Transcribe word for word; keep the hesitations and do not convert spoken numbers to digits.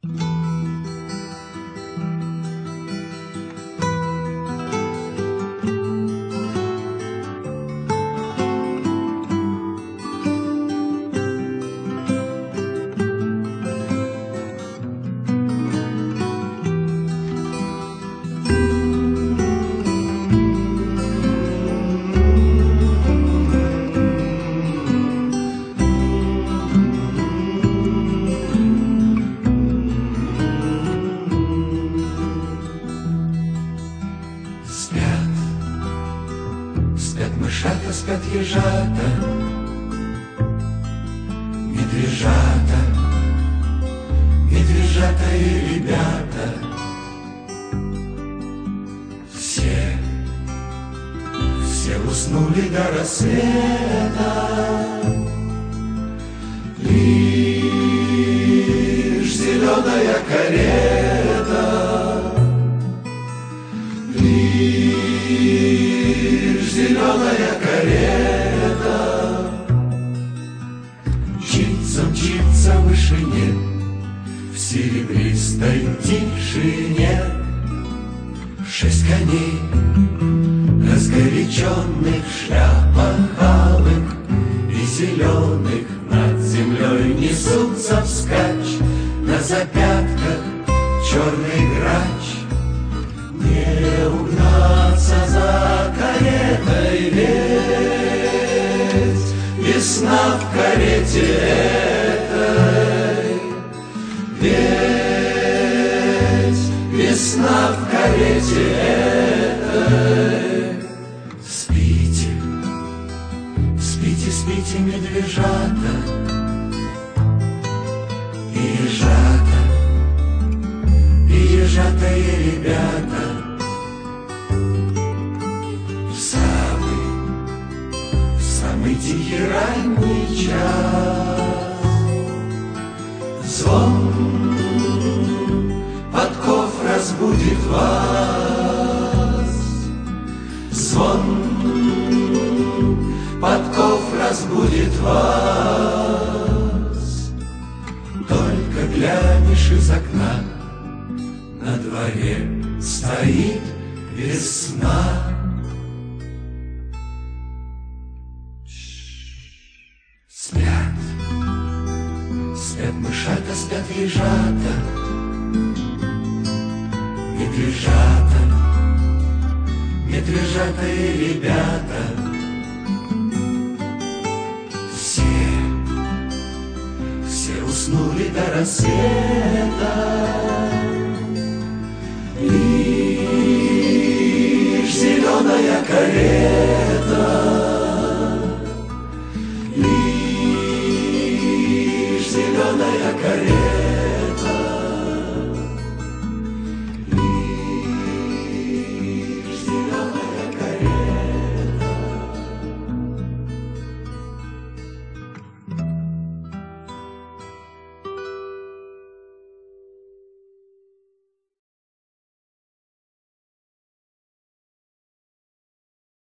Мышата спят, ежата, медвежата, медвежата и ребята. Все, все уснули до рассвета. Лишь зеленая карета, лишь зеленая карета мчится, мчится в вышине, в серебристой тишине. Шесть коней, разгоряченных в шляпах алых и зеленых, над землей несутся вскачь, на запятках черный грач. Не угнаться за каретой, ведь весна в карете этой, ведь весна в карете этой. Спите, спите, спите, медвежата и ежата, и ежата, и ребята. Самый тихий ранний час звон подков разбудит вас. Звон подков разбудит вас. Только глянешь из окна, на дворе стоит весна. Спят, спят мышата, спят ежата, медвежата, медвежата и ребята. Все, все уснули до рассвета.